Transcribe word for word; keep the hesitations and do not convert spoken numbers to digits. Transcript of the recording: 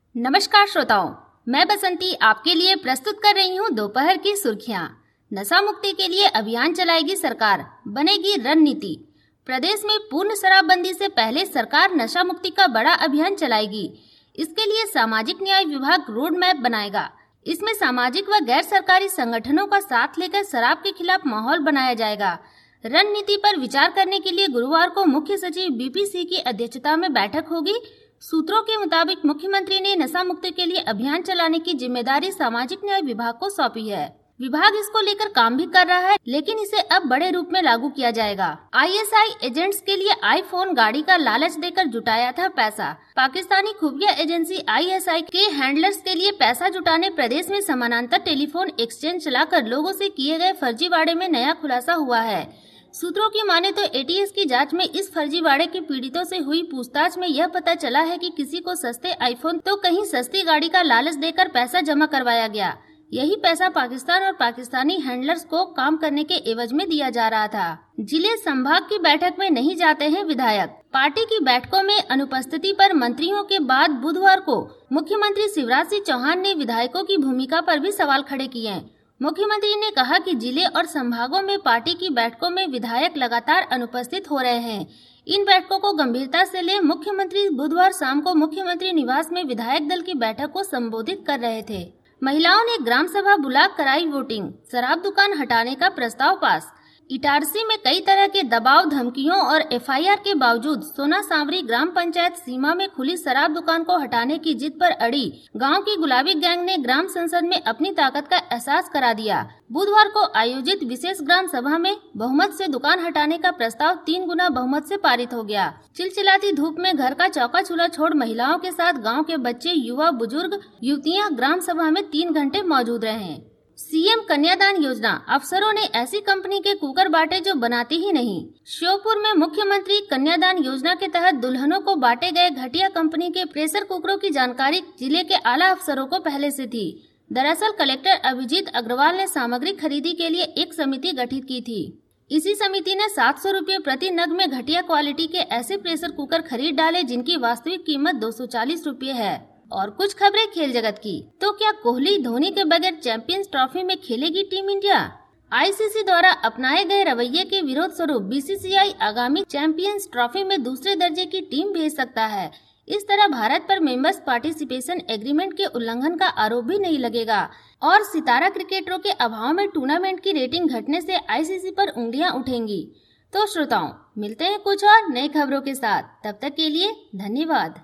नमस्कार श्रोताओं, मैं बसंती आपके लिए प्रस्तुत कर रही हूँ दोपहर की सुर्खियाँ। नशा मुक्ति के लिए अभियान चलाएगी सरकार, बनेगी रणनीति। प्रदेश में पूर्ण शराबबंदी से पहले सरकार नशा मुक्ति का बड़ा अभियान चलाएगी। इसके लिए सामाजिक न्याय विभाग रोड मैप बनाएगा। इसमें सामाजिक व गैर सरकारी संगठनों का साथ लेकर शराब के खिलाफ माहौल बनाया जाएगा। रणनीति पर विचार करने के लिए गुरुवार को मुख्य सचिव बीपीसी की अध्यक्षता में बैठक होगी। सूत्रों के मुताबिक मुख्यमंत्री ने नशा मुक्ति के लिए अभियान चलाने की जिम्मेदारी सामाजिक न्याय विभाग को सौंपी है। विभाग इसको लेकर काम भी कर रहा है, लेकिन इसे अब बड़े रूप में लागू किया जाएगा। आईएसआई एजेंट्स के लिए आईफोन गाड़ी का लालच देकर जुटाया था पैसा। पाकिस्तानी खुफिया एजेंसी आईएसआई के हैंडलर्स के लिए पैसा जुटाने प्रदेश में समानांतर टेलीफोन एक्सचेंज चलाकर लोगों से किए गए फर्जीवाड़े में नया खुलासा हुआ है। सूत्रों की माने तो एटीएस की जांच में इस फर्जीवाड़े के पीड़ितों से हुई पूछताछ में यह पता चला है कि किसी को सस्ते आईफोन तो कहीं सस्ती गाड़ी का लालच देकर पैसा जमा करवाया गया। यही पैसा पाकिस्तान और पाकिस्तानी हैंडलर्स को काम करने के एवज में दिया जा रहा था। जिले संभाग की बैठक में नहीं जाते हैं विधायक। पार्टी की बैठकों में अनुपस्थिति पर मंत्रियों के बाद बुधवार को मुख्यमंत्री शिवराज सिंह चौहान ने विधायकों की भूमिका पर भी सवाल खड़े किए। मुख्यमंत्री ने कहा कि जिले और संभागों में पार्टी की बैठकों में विधायक लगातार अनुपस्थित हो रहे हैं। इन बैठकों को गंभीरता से ले मुख्यमंत्री बुधवार शाम को मुख्यमंत्री निवास में विधायक दल की बैठक को संबोधित कर रहे थे। महिलाओं ने ग्राम सभा बुला कराई वोटिंग। शराब दुकान हटाने का प्रस्ताव पास। इटारसी में कई तरह के दबाव, धमकियों और एफआईआर के बावजूद सोना सांवरी ग्राम पंचायत सीमा में खुली शराब दुकान को हटाने की जिद पर अड़ी गांव की गुलाबी गैंग ने ग्राम संसद में अपनी ताकत का एहसास करा दिया। बुधवार को आयोजित विशेष ग्राम सभा में बहुमत से दुकान हटाने का प्रस्ताव तीन गुना बहुमत से पारित हो गया। चिलचिलाती धूप में घर का चौका चूल्हा छोड़ महिलाओं के साथ गाँव के बच्चे, युवा, बुजुर्ग, युवतियाँ ग्राम सभा में तीन घंटे मौजूद रहे। सीएम कन्यादान योजना। अफसरों ने ऐसी कंपनी के कुकर बांटे जो बनाती ही नहीं। श्योपुर में मुख्यमंत्री कन्यादान योजना के तहत दुल्हनों को बांटे गए घटिया कंपनी के प्रेशर कुकरों की जानकारी जिले के आला अफसरों को पहले से थी। दरअसल कलेक्टर अभिजीत अग्रवाल ने सामग्री खरीदी के लिए एक समिति गठित की थी। इसी समिति ने सात सौ रूपये प्रति नग में घटिया क्वालिटी के ऐसे प्रेशर कुकर खरीद डाले जिनकी वास्तविक कीमत दो सौ चालीस रूपये है। और कुछ खबरें खेल जगत की। तो क्या कोहली धोनी के बगैर चैंपियंस ट्रॉफी में खेलेगी टीम इंडिया? आईसीसी द्वारा अपनाए गए रवैये के विरोध स्वरूप बीसीसीआई आगामी चैंपियंस ट्रॉफी में दूसरे दर्जे की टीम भेज सकता है। इस तरह भारत पर मेंबर्स पार्टिसिपेशन एग्रीमेंट के उल्लंघन का आरोप भी नहीं लगेगा और सितारा क्रिकेटरों के अभाव में टूर्नामेंट की रेटिंग घटने से आईसीसी पर उंगलियां उठेंगी। तो श्रोताओं, मिलते हैं कुछ और नई खबरों के साथ। तब तक के लिए धन्यवाद।